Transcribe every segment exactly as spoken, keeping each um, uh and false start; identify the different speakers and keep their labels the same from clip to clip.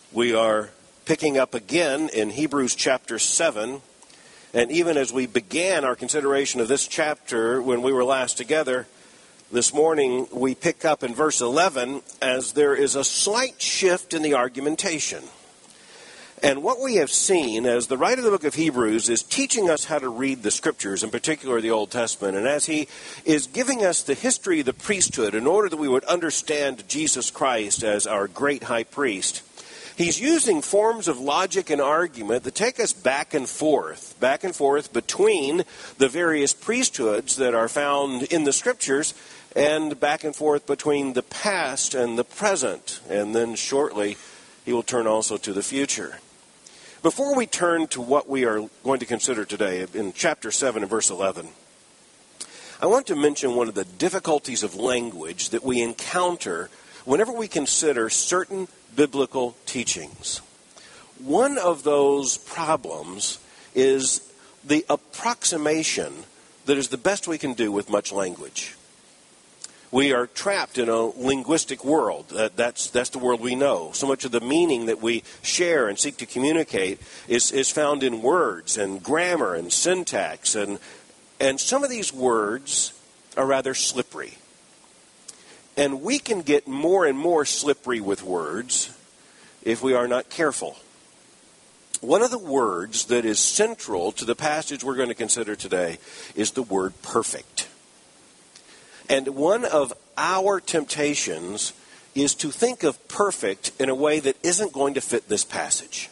Speaker 1: We are picking up again in Hebrews chapter seven, and even as we began our consideration of this chapter when we were last together, this morning we pick up in verse eleven as there is a slight shift in the argumentation. And what we have seen as the writer of the book of Hebrews is teaching us how to read the Scriptures, in particular the Old Testament, and as he is giving us the history of the priesthood in order that we would understand Jesus Christ as our great high priest, he's using forms of logic and argument that take us back and forth, back and forth between the various priesthoods that are found in the Scriptures, and back and forth between the past and the present, and then shortly he will turn also to the future. Before we turn to what we are going to consider today in chapter seven and verse eleven, I want to mention one of the difficulties of language that we encounter whenever we consider certain biblical teachings. One of those problems is the approximation that is the best we can do with much language. We are trapped in a linguistic world. That, that's, that's the world we know. So much of the meaning that we share and seek to communicate is, is found in words and grammar and syntax. And, and some of these words are rather slippery. And we can get more and more slippery with words if we are not careful. One of the words that is central to the passage we're going to consider today is the word perfect. And one of our temptations is to think of perfect in a way that isn't going to fit this passage.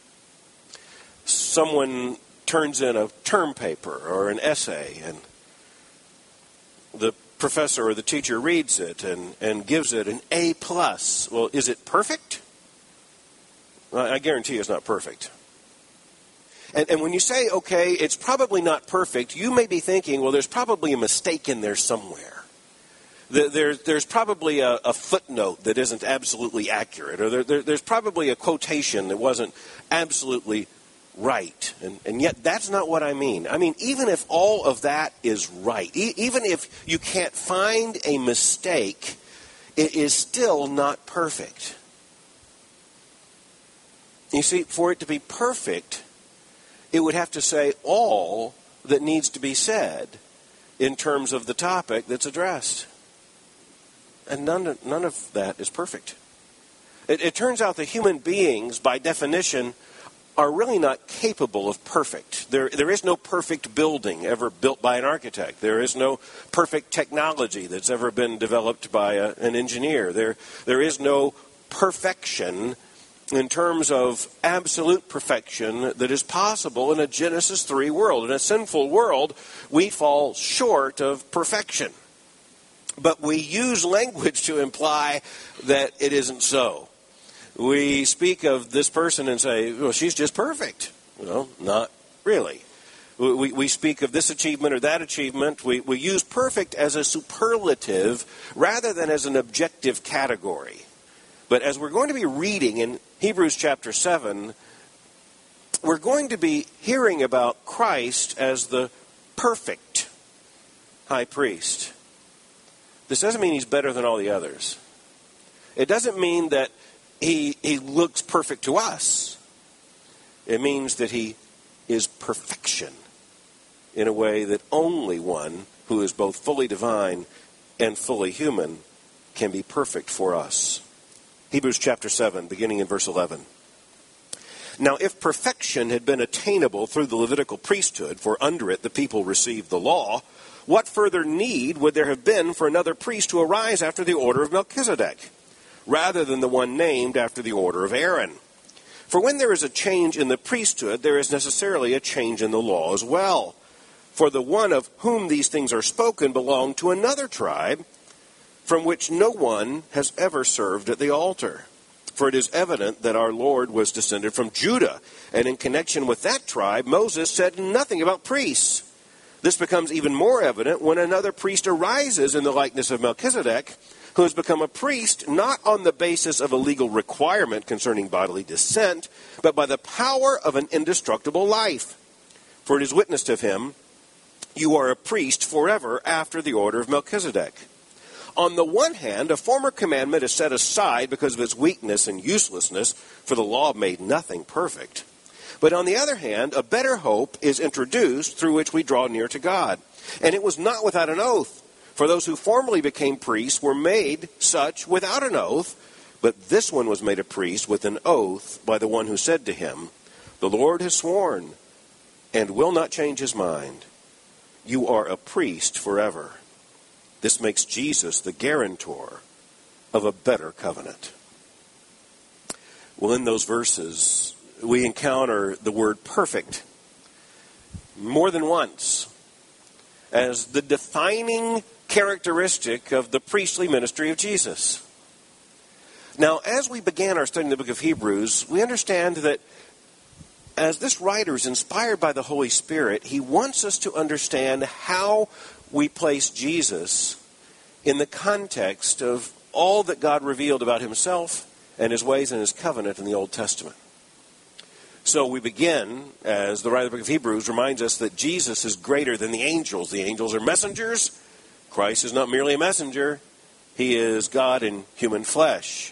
Speaker 1: Someone turns in a term paper or an essay, and the professor or the teacher reads it and, and gives it an A plus. Well, is it perfect? Well, I guarantee it's not perfect. And, and when you say, okay, it's probably not perfect, you may be thinking, well, there's probably a mistake in there somewhere. There, there's probably a, a footnote that isn't absolutely accurate, or there, there, there's probably a quotation that wasn't absolutely right. And, and yet that's not what I mean. I mean, even if all of that is right, e- even if you can't find a mistake, it is still not perfect. You see, for it to be perfect, it would have to say all that needs to be said in terms of the topic that's addressed. And none of, none of that is perfect. It, it turns out that human beings, by definition, are really not capable of perfect. There, there is no perfect building ever built by an architect. There is no perfect technology that's ever been developed by a, an engineer. There, there is no perfection in terms of absolute perfection that is possible in a Genesis three world. In a sinful world, we fall short of perfection. But we use language to imply that it isn't so. We speak of this person and say, well, she's just perfect. Well, not really. We, we speak of this achievement or that achievement. We, we use perfect as a superlative rather than as an objective category. But as we're going to be reading in Hebrews chapter seven, we're going to be hearing about Christ as the perfect high priest. This doesn't mean he's better than all the others. It doesn't mean that he, he looks perfect to us. It means that he is perfection in a way that only one who is both fully divine and fully human can be perfect for us. Hebrews chapter seven, beginning in verse eleven. Now, if perfection had been attainable through the Levitical priesthood, for under it the people received the law, what further need would there have been for another priest to arise after the order of Melchizedek, rather than the one named after the order of Aaron? For when there is a change in the priesthood, there is necessarily a change in the law as well. For the one of whom these things are spoken belonged to another tribe, from which no one has ever served at the altar. For it is evident that our Lord was descended from Judah, and in connection with that tribe, Moses said nothing about priests. This becomes even more evident when another priest arises in the likeness of Melchizedek, who has become a priest not on the basis of a legal requirement concerning bodily descent, but by the power of an indestructible life. For it is witnessed of him, you are a priest forever after the order of Melchizedek. On the one hand, a former commandment is set aside because of its weakness and uselessness, for the law made nothing perfect. But on the other hand, a better hope is introduced through which we draw near to God. And it was not without an oath, for those who formerly became priests were made such without an oath, but this one was made a priest with an oath by the one who said to him, "The Lord has sworn and will not change his mind. You are a priest forever." This makes Jesus the guarantor of a better covenant. Well, in those verses, we encounter the word perfect more than once as the defining characteristic of the priestly ministry of Jesus. Now, as we began our study in the book of Hebrews, we understand that as this writer is inspired by the Holy Spirit, he wants us to understand how we place Jesus in the context of all that God revealed about himself and his ways and his covenant in the Old Testament. So we begin, as the writer of the book of Hebrews reminds us, that Jesus is greater than the angels. The angels are messengers. Christ is not merely a messenger. He is God in human flesh.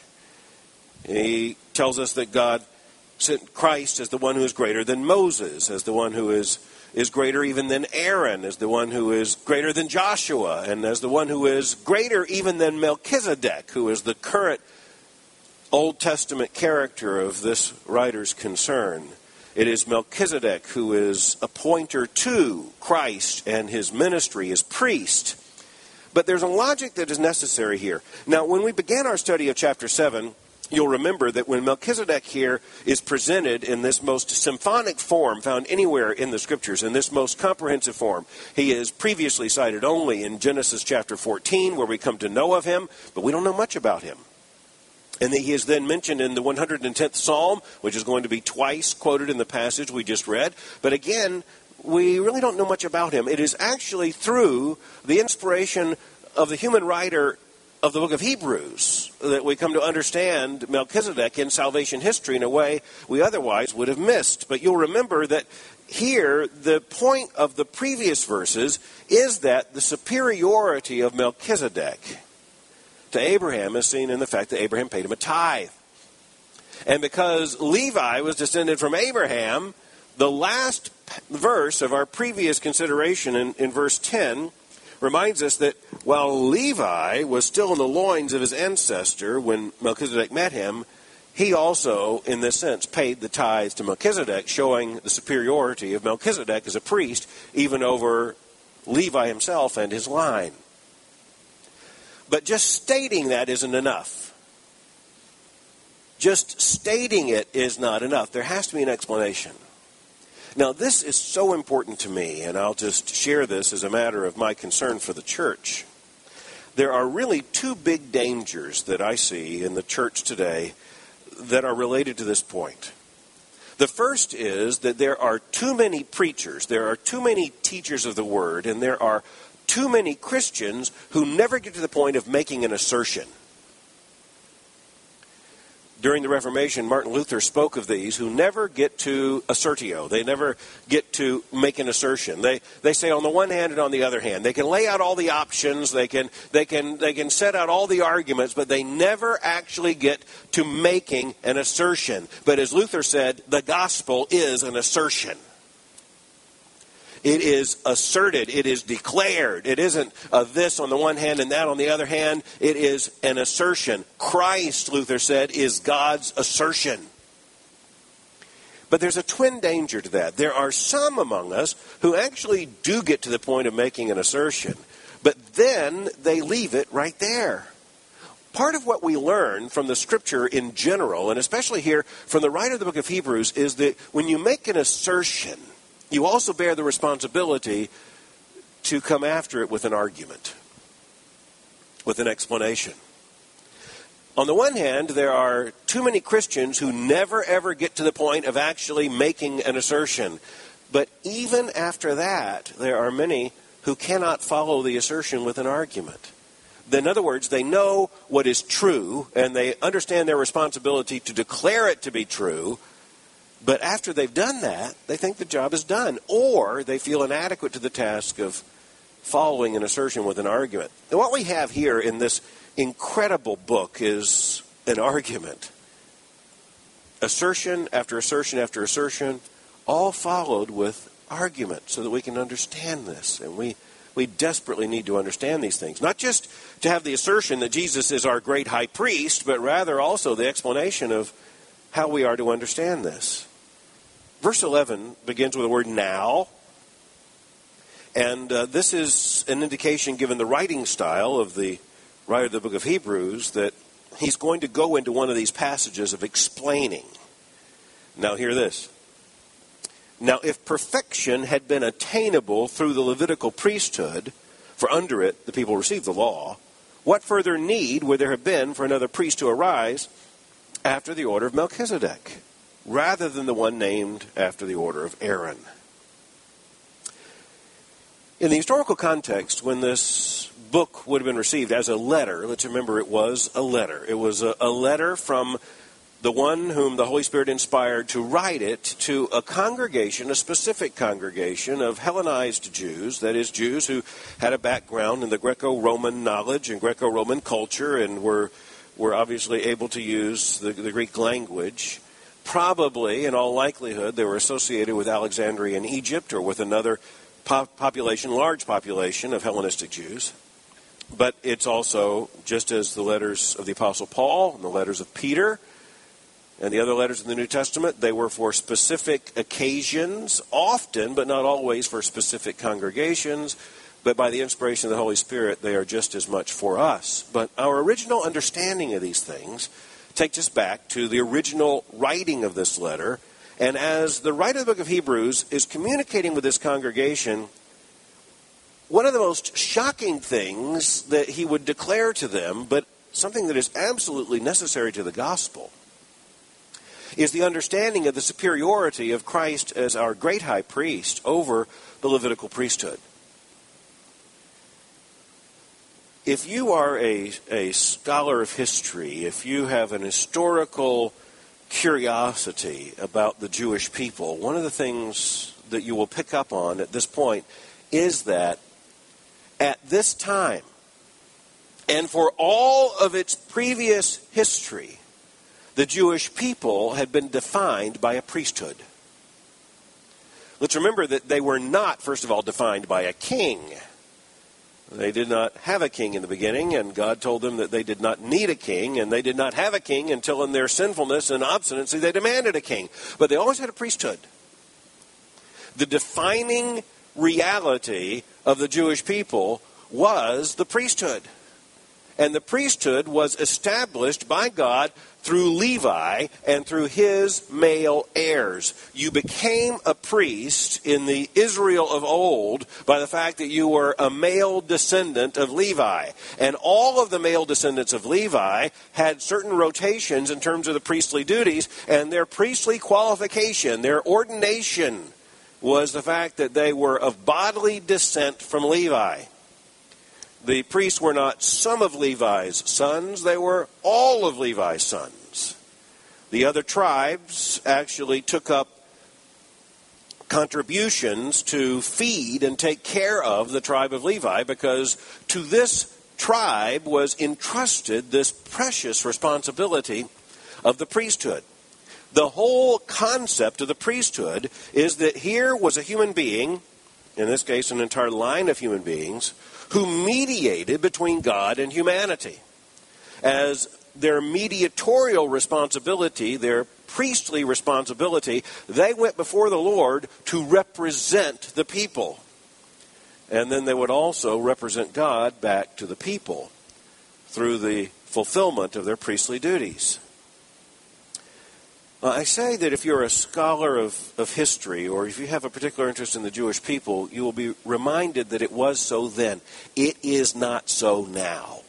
Speaker 1: He tells us that God sent Christ as the one who is greater than Moses, as the one who is, is greater even than Aaron, as the one who is greater than Joshua, and as the one who is greater even than Melchizedek, who is the current Old Testament character of this writer's concern. It is Melchizedek who is a pointer to Christ and his ministry as priest. But there's a logic that is necessary here. Now, when we began our study of chapter seven, you'll remember that when Melchizedek here is presented in this most symphonic form found anywhere in the Scriptures, in this most comprehensive form, he is previously cited only in Genesis chapter fourteen, where we come to know of him, but we don't know much about him. And he is then mentioned in the one hundred tenth Psalm, which is going to be twice quoted in the passage we just read. But again, we really don't know much about him. It is actually through the inspiration of the human writer of the book of Hebrews that we come to understand Melchizedek in salvation history in a way we otherwise would have missed. But you'll remember that here the point of the previous verses is that the superiority of Melchizedek to Abraham is seen in the fact that Abraham paid him a tithe. And because Levi was descended from Abraham, the last verse of our previous consideration in, in verse ten reminds us that while Levi was still in the loins of his ancestor when Melchizedek met him, he also, in this sense, paid the tithes to Melchizedek, showing the superiority of Melchizedek as a priest, even over Levi himself and his line. But just stating that isn't enough. Just stating it is not enough. There has to be an explanation. Now, this is so important to me, and I'll just share this as a matter of my concern for the church. There are really two big dangers that I see in the church today that are related to this point. The first is that there are too many preachers, there are too many teachers of the word, and there are too many Christians who never get to the point of making an assertion. During the Reformation, Martin Luther spoke of these who never get to assertio. They never get to make an assertion. They they say on the one hand and on the other hand. They can lay out all the options. They can they can they can set out all the arguments, but they never actually get to making an assertion. But as Luther said, the gospel is an assertion. It is asserted. It is declared. It isn't a this on the one hand and that on the other hand. It is an assertion. Christ, Luther said, is God's assertion. But there's a twin danger to that. There are some among us who actually do get to the point of making an assertion, but then they leave it right there. Part of what we learn from the Scripture in general, and especially here from the writer of the book of Hebrews, is that when you make an assertion, you also bear the responsibility to come after it with an argument, with an explanation. On the one hand, there are too many Christians who never ever get to the point of actually making an assertion. But even after that, there are many who cannot follow the assertion with an argument. In other words, they know what is true, and they understand their responsibility to declare it to be true. But after they've done that, they think the job is done, or they feel inadequate to the task of following an assertion with an argument. And what we have here in this incredible book is an argument. Assertion after assertion after assertion, all followed with argument so that we can understand this. And we, we desperately need to understand these things. Not just to have the assertion that Jesus is our great high priest, but rather also the explanation of how we are to understand this. Verse eleven begins with the word now. And uh, this is an indication, given the writing style of the writer of the book of Hebrews, that he's going to go into one of these passages of explaining. Now hear this. Now if perfection had been attainable through the Levitical priesthood, for under it the people received the law, what further need would there have been for another priest to arise after the order of Melchizedek, rather than the one named after the order of Aaron? In the historical context, when this book would have been received as a letter, let's remember it was a letter. It was a, a letter from the one whom the Holy Spirit inspired to write it to a congregation, a specific congregation of Hellenized Jews, that is, Jews who had a background in the Greco-Roman knowledge and Greco-Roman culture and were, were obviously able to use the, the Greek language. Probably, in all likelihood, they were associated with Alexandrian Egypt or with another population, large population of Hellenistic Jews. But it's also, just as the letters of the Apostle Paul and the letters of Peter and the other letters in the New Testament, they were for specific occasions, often, but not always for specific congregations. But by the inspiration of the Holy Spirit, they are just as much for us. But our original understanding of these things takes us back to the original writing of this letter. And as the writer of the book of Hebrews is communicating with this congregation, one of the most shocking things that he would declare to them, but something that is absolutely necessary to the gospel, is the understanding of the superiority of Christ as our great high priest over the Levitical priesthood. If you are a, a scholar of history, if you have an historical curiosity about the Jewish people, one of the things that you will pick up on at this point is that at this time, and for all of its previous history, the Jewish people had been defined by a priesthood. Let's remember that they were not, first of all, defined by a king. They did not have a king in the beginning, and God told them that they did not need a king, and they did not have a king until in their sinfulness and obstinacy they demanded a king. But they always had a priesthood. The defining reality of the Jewish people was the priesthood. And the priesthood was established by God through Levi and through his male heirs. You became a priest in the Israel of old by the fact that you were a male descendant of Levi. And all of the male descendants of Levi had certain rotations in terms of the priestly duties, and their priestly qualification, their ordination, was the fact that they were of bodily descent from Levi. The priests were not some of Levi's sons, they were all of Levi's sons. The other tribes actually took up contributions to feed and take care of the tribe of Levi, because to this tribe was entrusted this precious responsibility of the priesthood. The whole concept of the priesthood is that here was a human being, in this case an entire line of human beings, who mediated between God and humanity. As their mediatorial responsibility, their priestly responsibility, they went before the Lord to represent the people. And then they would also represent God back to the people through the fulfillment of their priestly duties. Uh, I say that if you're a scholar of, of history, or if you have a particular interest in the Jewish people, you will be reminded that it was so then. It is not so now.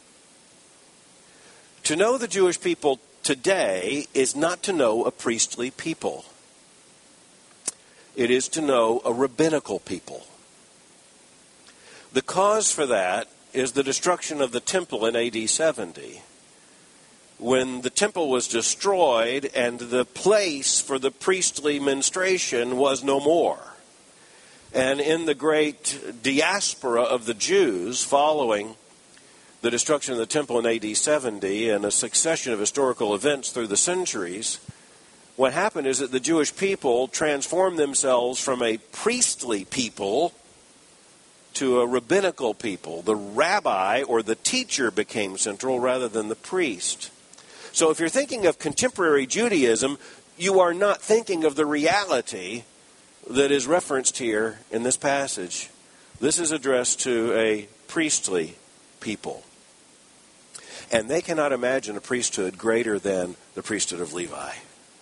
Speaker 1: To know the Jewish people today is not to know a priestly people. It is to know a rabbinical people. The cause for that is the destruction of the temple in A D seventy. When the temple was destroyed and the place for the priestly ministration was no more. And in the great diaspora of the Jews following the destruction of the temple in A D seventy and a succession of historical events through the centuries, what happened is that the Jewish people transformed themselves from a priestly people to a rabbinical people. The rabbi or the teacher became central rather than the priest. So if you're thinking of contemporary Judaism, you are not thinking of the reality that is referenced here in this passage. This is addressed to a priestly people. And they cannot imagine a priesthood greater than the priesthood of Levi.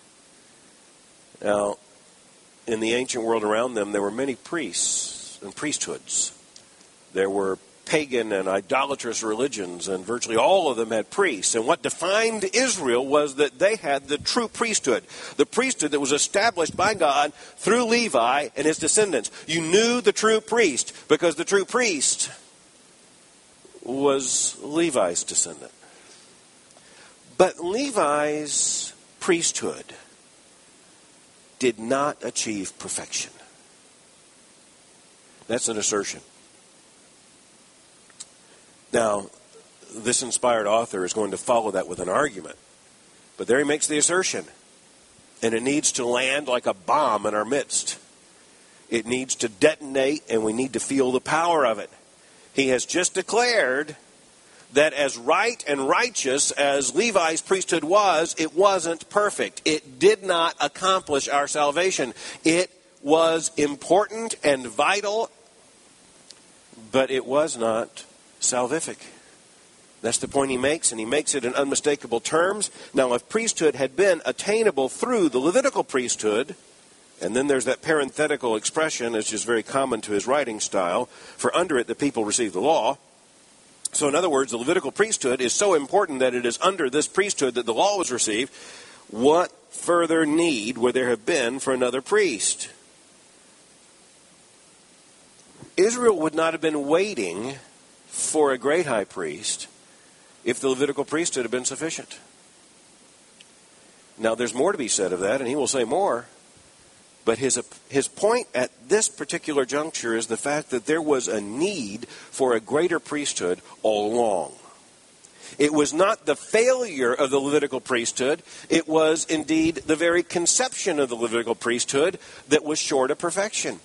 Speaker 1: Now, in the ancient world around them, there were many priests and priesthoods. There were pagan and idolatrous religions, and virtually all of them had priests. And what defined Israel was that they had the true priesthood, the priesthood that was established by God through Levi and his descendants. You knew the true priest because the true priest was Levi's descendant. But Levi's priesthood did not achieve perfection. That's an assertion. Now, this inspired author is going to follow that with an argument. But there he makes the assertion. And it needs to land like a bomb in our midst. It needs to detonate, and we need to feel the power of it. He has just declared that as right and righteous as Levi's priesthood was, it wasn't perfect. It did not accomplish our salvation. It was important and vital, but it was not salvific. That's the point he makes, and he makes it in unmistakable terms. Now, if priesthood had been attainable through the Levitical priesthood, and then there's that parenthetical expression, which is very common to his writing style, for under it the people received the law. So in other words, the Levitical priesthood is so important that it is under this priesthood that the law was received. What further need would there have been for another priest? Israel would not have been waiting for a great high priest if the Levitical priesthood had been sufficient. Now there's more to be said of that, and he will say more. But his his point at this particular juncture is the fact that there was a need for a greater priesthood all along. It was not the failure of the Levitical priesthood. It was indeed the very conception of the Levitical priesthood that was short of perfection.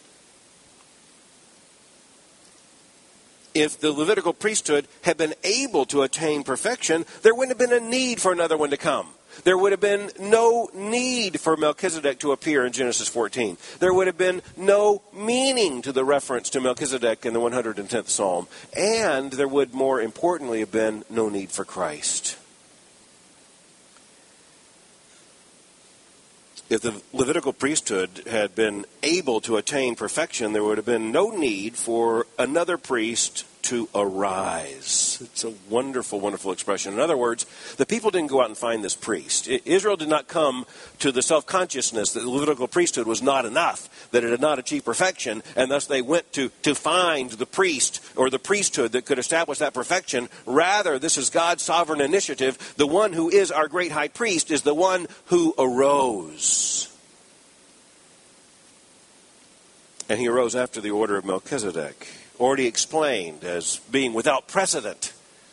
Speaker 1: If the Levitical priesthood had been able to attain perfection, there wouldn't have been a need for another one to come. There would have been no need for Melchizedek to appear in Genesis fourteen. There would have been no meaning to the reference to Melchizedek in the one hundred tenth Psalm. And there would, more importantly, have been no need for Christ. If the Levitical priesthood had been able to attain perfection, there would have been no need for another priest to arise. It's a wonderful, wonderful expression. In other words, the people didn't go out and find this priest. Israel did not come to the self-consciousness that the Levitical priesthood was not enough, that it had not achieved perfection, and thus they went to, to find the priest or the priesthood that could establish that perfection. Rather, this is God's sovereign initiative. The one who is our great high priest is the one who arose. And he arose after the order of Melchizedek, already explained as being without precedent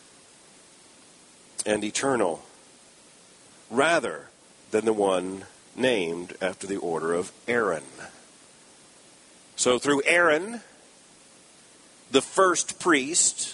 Speaker 1: and eternal, rather than the one named after the order of Aaron. So through Aaron, the first priest,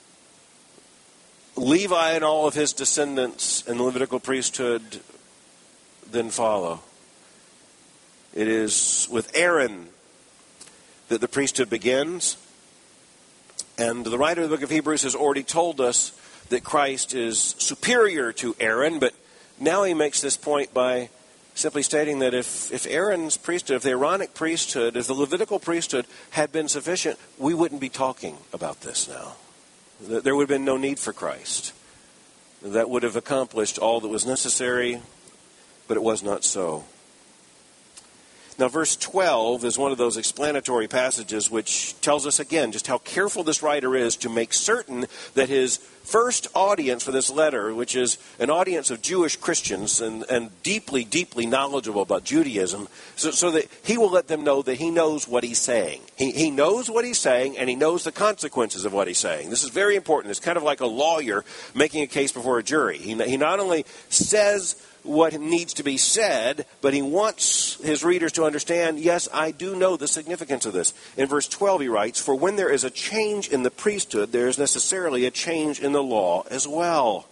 Speaker 1: Levi and all of his descendants and the Levitical priesthood then follow. It is with Aaron that the priesthood begins. And the writer of the book of Hebrews has already told us that Christ is superior to Aaron, but now he makes this point by simply stating that if, if Aaron's priesthood, if the Aaronic priesthood, if the Levitical priesthood had been sufficient, we wouldn't be talking about this now. There would have been no need for Christ. That would have accomplished all that was necessary, but it was not so. Now, verse twelve is one of those explanatory passages which tells us again just how careful this writer is to make certain that his first audience for this letter, which is an audience of Jewish Christians and, and deeply, deeply knowledgeable about Judaism, so, so that he will let them know that he knows what he's saying. He, he knows what he's saying, and he knows the consequences of what he's saying. This is very important. It's kind of like a lawyer making a case before a jury. He, he not only says what needs to be said, but he wants his readers to understand, yes, I do know the significance of this. In verse twelve he writes, "For when there is a change in the priesthood, there is necessarily a change in the law as well."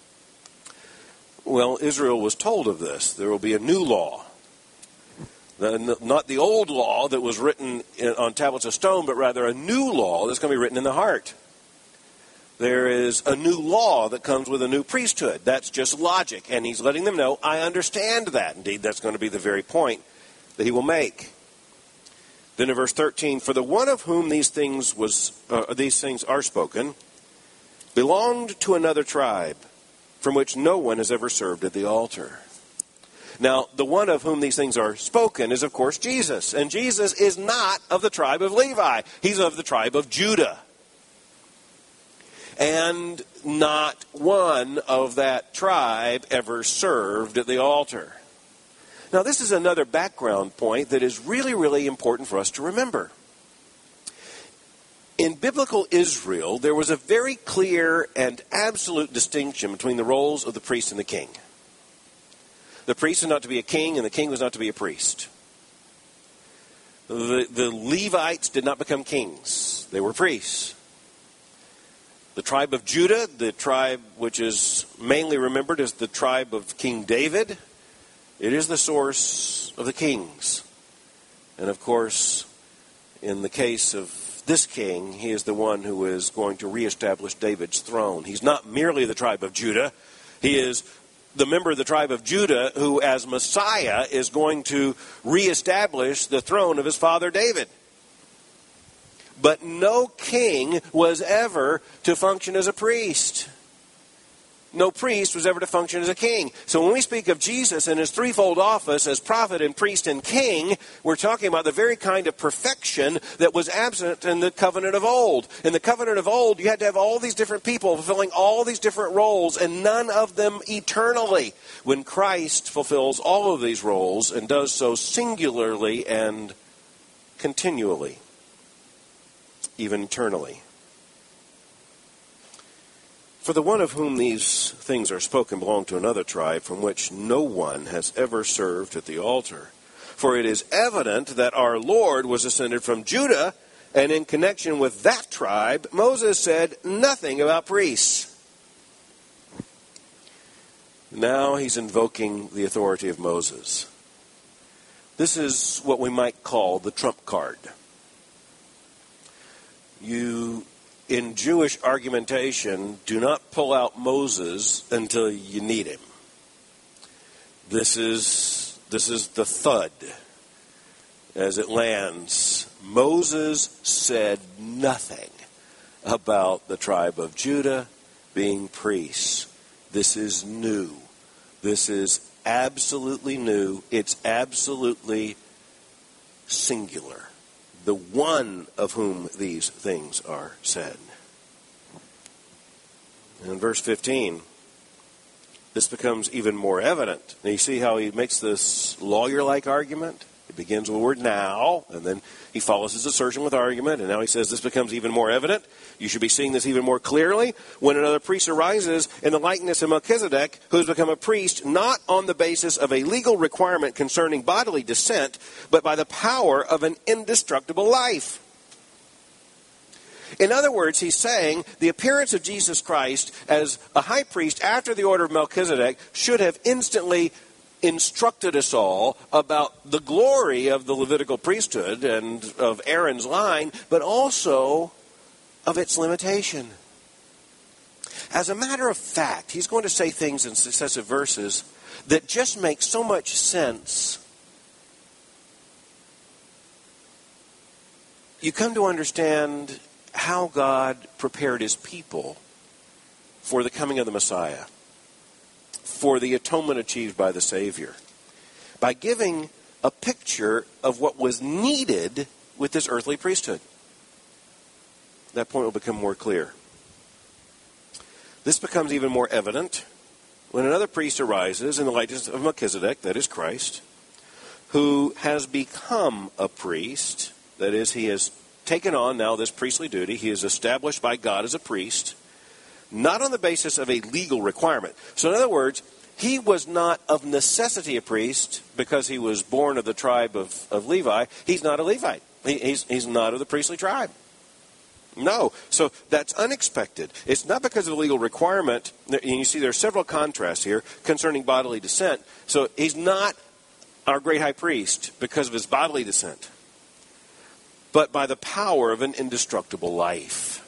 Speaker 1: Well, Israel was told of this. There will be a new law. Not the old law that was written on tablets of stone, but rather a new law that's going to be written in the heart. There is a new law that comes with a new priesthood. That's just logic. And he's letting them know, I understand that. Indeed, that's going to be the very point that he will make. Then in verse thirteen, "For the one of whom these things was uh, these things are spoken belonged to another tribe, from which no one has ever served at the altar." Now, the one of whom these things are spoken is, of course, Jesus. And Jesus is not of the tribe of Levi. He's of the tribe of Judah. And not one of that tribe ever served at the altar. Now, this is another background point that is really, really important for us to remember. In biblical Israel, there was a very clear and absolute distinction between the roles of the priest and the king. The priest was not to be a king, and the king was not to be a priest. The, the Levites did not become kings. They were priests. The tribe of Judah, the tribe which is mainly remembered as the tribe of King David, it is the source of the kings. And of course, in the case of this king, he is the one who is going to reestablish David's throne. He's not merely the tribe of Judah. He is the member of the tribe of Judah who, as Messiah, is going to reestablish the throne of his father David. But no king was ever to function as a priest. No priest was ever to function as a king. So when we speak of Jesus and his threefold office as prophet and priest and king, we're talking about the very kind of perfection that was absent in the covenant of old. In the covenant of old, you had to have all these different people fulfilling all these different roles, and none of them eternally. When Christ fulfills all of these roles and does so singularly and continually, even eternally. "For the one of whom these things are spoken belonged to another tribe, from which no one has ever served at the altar. For it is evident that our Lord was descended from Judah, and in connection with that tribe, Moses said nothing about priests." Now he's invoking the authority of Moses. This is what we might call the trump card. You, in Jewish argumentation, do not pull out Moses until you need him. This is, this is the thud as it lands. Moses said nothing about the tribe of Judah being priests. This is new. This is absolutely new. It's absolutely singular. The one of whom these things are said. And in verse fifteen, this becomes even more evident. Now you see how he makes this lawyer-like argument? It begins with the word now, and then he follows his assertion with argument, and now he says this becomes even more evident. You should be seeing this even more clearly when another priest arises in the likeness of Melchizedek, who has become a priest not on the basis of a legal requirement concerning bodily descent, but by the power of an indestructible life. In other words, he's saying the appearance of Jesus Christ as a high priest after the order of Melchizedek should have instantly instructed us all about the glory of the Levitical priesthood and of Aaron's line, but also of its limitation. As a matter of fact, he's going to say things in successive verses that just make so much sense. You come to understand how God prepared his people for the coming of the Messiah, for the atonement achieved by the Savior, by giving a picture of what was needed with this earthly priesthood. That point will become more clear. This becomes even more evident when another priest arises in the likeness of Melchizedek, that is Christ, who has become a priest, that is, he has taken on now this priestly duty. He is established by God as a priest, not on the basis of a legal requirement. So in other words, he was not of necessity a priest because he was born of the tribe of, of Levi. He's not a Levite. He, he's, he's not of the priestly tribe. No. So that's unexpected. It's not because of a legal requirement. And you see there are several contrasts here concerning bodily descent. So he's not our great high priest because of his bodily descent, but by the power of an indestructible life.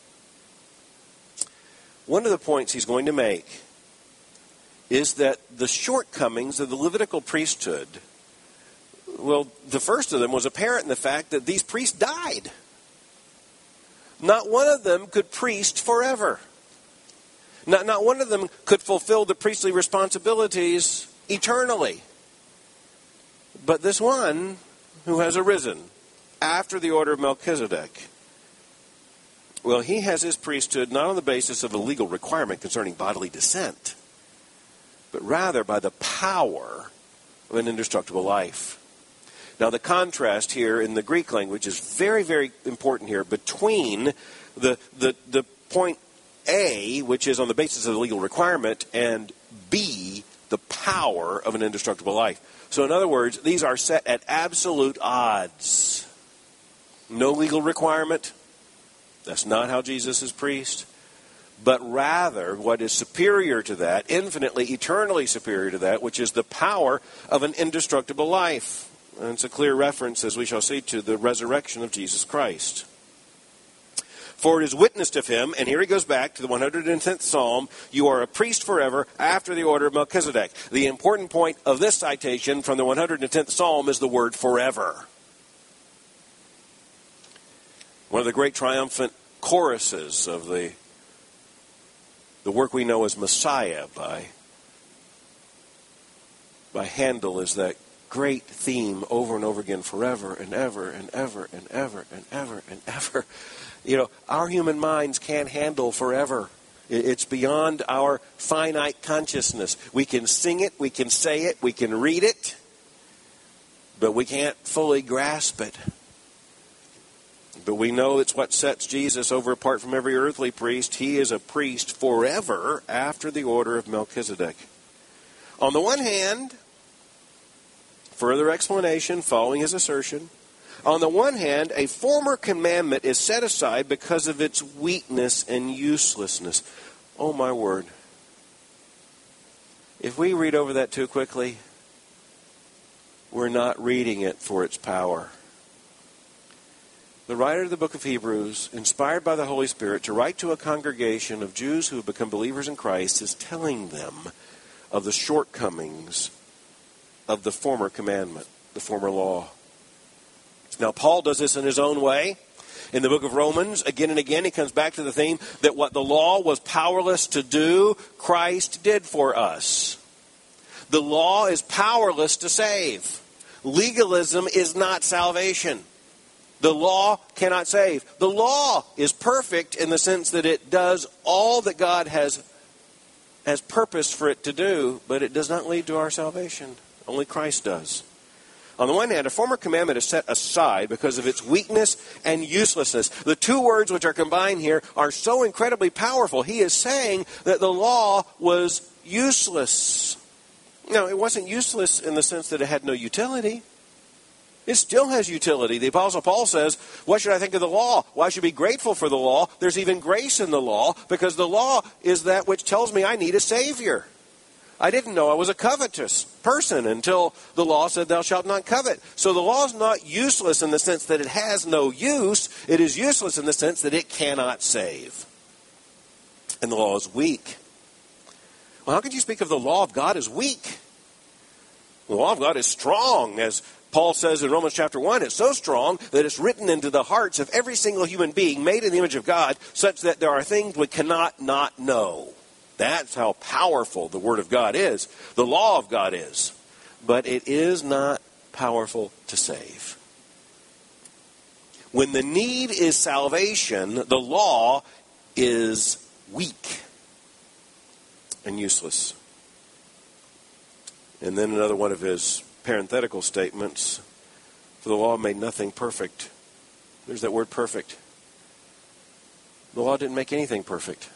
Speaker 1: One of the points he's going to make is that the shortcomings of the Levitical priesthood, well, the first of them was apparent in the fact that these priests died. Not one of them could priest forever. Not, not one of them could fulfill the priestly responsibilities eternally. But this one who has arisen after the order of Melchizedek, well, he has his priesthood not on the basis of a legal requirement concerning bodily descent, but rather by the power of an indestructible life. Now, the contrast here in the Greek language is very, very important here between the, the, the point A, which is on the basis of the legal requirement, and B, the power of an indestructible life. So, in other words, these are set at absolute odds. No legal requirement. That's not how Jesus is priest. But rather, what is superior to that, infinitely, eternally superior to that, which is the power of an indestructible life. And it's a clear reference, as we shall see, to the resurrection of Jesus Christ. For it is witnessed of him, and here he goes back to the one hundred tenth Psalm, you are a priest forever after the order of Melchizedek. The important point of this citation from the one hundred tenth Psalm is the word forever. One of the great triumphant choruses of the, the work we know as Messiah by, by Handel is that great theme over and over again, forever and ever and ever and ever and ever and ever. You know, our human minds can't handle forever. It's beyond our finite consciousness. We can sing it, we can say it, we can read it, but we can't fully grasp it. But we know it's what sets Jesus over apart from every earthly priest. He is a priest forever after the order of Melchizedek. On the one hand, further explanation following his assertion. On the one hand, a former commandment is set aside because of its weakness and uselessness. Oh, my word. If we read over that too quickly, we're not reading it for its power. The writer of the book of Hebrews, inspired by the Holy Spirit to write to a congregation of Jews who have become believers in Christ, is telling them of the shortcomings of the former commandment, the former law. Now, Paul does this in his own way. In the book of Romans, again and again, he comes back to the theme that what the law was powerless to do, Christ did for us. The law is powerless to save. Legalism is not salvation. The law cannot save. The law is perfect in the sense that it does all that God has, has purposed for it to do, but it does not lead to our salvation. Only Christ does. On the one hand, a former commandment is set aside because of its weakness and uselessness. The two words which are combined here are so incredibly powerful. He is saying that the law was useless. Now, it wasn't useless in the sense that it had no utility. It still has utility. The Apostle Paul says, what should I think of the law? Well, I should be grateful for the law. There's even grace in the law because the law is that which tells me I need a Savior. I didn't know I was a covetous person until the law said thou shalt not covet. So the law is not useless in the sense that it has no use. It is useless in the sense that it cannot save. And the law is weak. Well, how could you speak of the law of God as weak? The law of God is strong, as Paul says in Romans chapter one. It's so strong that it's written into the hearts of every single human being made in the image of God, such that there are things we cannot not know. That's how powerful the Word of God is. The law of God is. But it is not powerful to save. When the need is salvation, the law is weak. and useless. And then another one of his parenthetical statements, for the law made nothing perfect. There's that word perfect. The law didn't make anything perfect.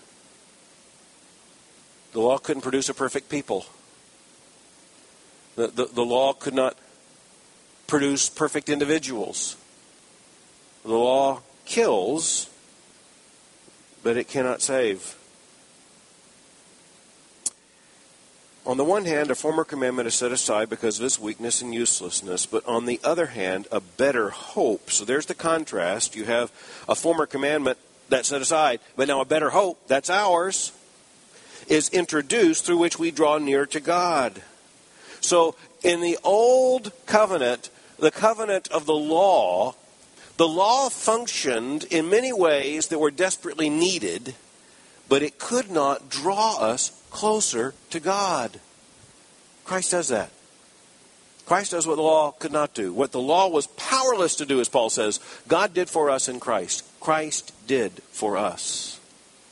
Speaker 1: The law couldn't produce a perfect people. The, the, the law could not produce perfect individuals. The law kills, but it cannot save. On the one hand, a former commandment is set aside because of its weakness and uselessness, but on the other hand, a better hope. So there's the contrast. You have a former commandment that's set aside, but now a better hope, that's ours, is introduced through which we draw near to God. So in the old covenant, the covenant of the law, the law functioned in many ways that were desperately needed, but it could not draw us closer to God. Christ does that. Christ does what the law could not do. What the law was powerless to do, as Paul says, God did for us in Christ. Christ did for us.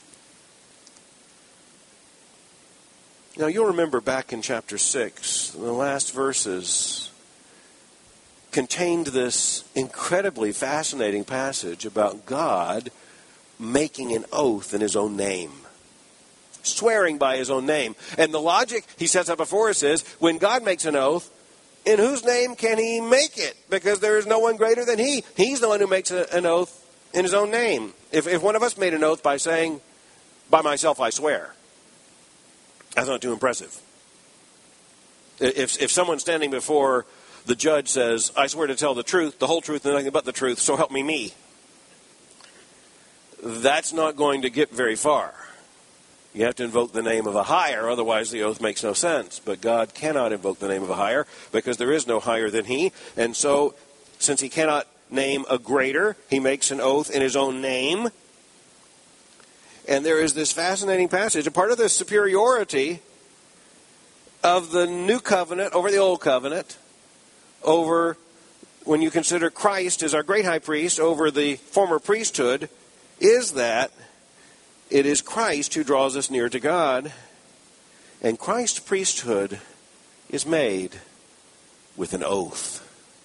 Speaker 1: Now you'll remember back in chapter six, the last verses contained this incredibly fascinating passage about God making an oath in his own name. Swearing by his own name. And the logic he sets up before us is, when God makes an oath, in whose name can he make it? Because there is no one greater than he. He's the one who makes a, an oath in his own name. If, if one of us made an oath by saying, by myself I swear, that's not too impressive. If, if someone standing before the judge says, I swear to tell the truth, the whole truth, and nothing but the truth, so help me me, that's not going to get very far. You have to invoke the name of a higher, otherwise the oath makes no sense. But God cannot invoke the name of a higher, because there is no higher than he. And so, since he cannot name a greater, he makes an oath in his own name. And there is this fascinating passage, a part of the superiority of the new covenant over the old covenant, over, when you consider Christ as our great high priest, over the former priesthood, is that it is Christ who draws us near to God, and Christ's priesthood is made with an oath.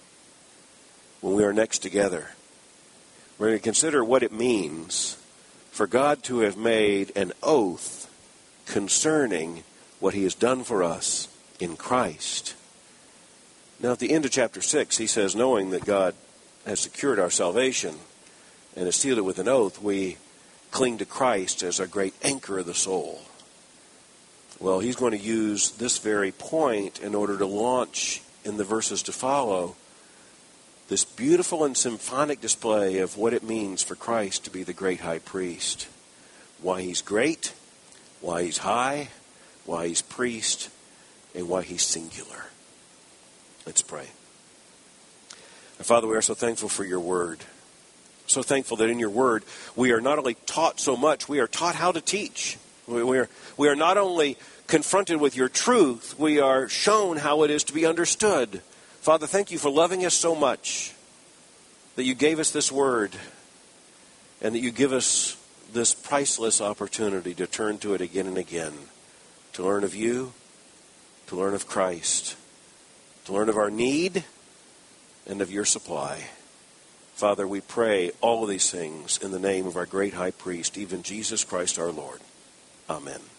Speaker 1: When we are next together, we're going to consider what it means for God to have made an oath concerning what he has done for us in Christ. Now, at the end of chapter six, he says, knowing that God has secured our salvation and has sealed it with an oath, we cling to Christ as our great anchor of the soul. Well, he's going to use this very point in order to launch in the verses to follow this beautiful and symphonic display of what it means for Christ to be the great high priest. Why he's great, why he's high, why he's priest, and why he's singular. Let's pray. Our Father, we are so thankful for your word. So thankful that in your word we are not only taught so much, we are taught how to teach. We are, we are not only confronted with your truth, we are shown how it is to be understood. Father, thank you for loving us so much that you gave us this word and that you give us this priceless opportunity to turn to it again and again, to learn of you, to learn of Christ, to learn of our need and of your supply. Father, we pray all of these things in the name of our great high priest, even Jesus Christ our Lord. Amen.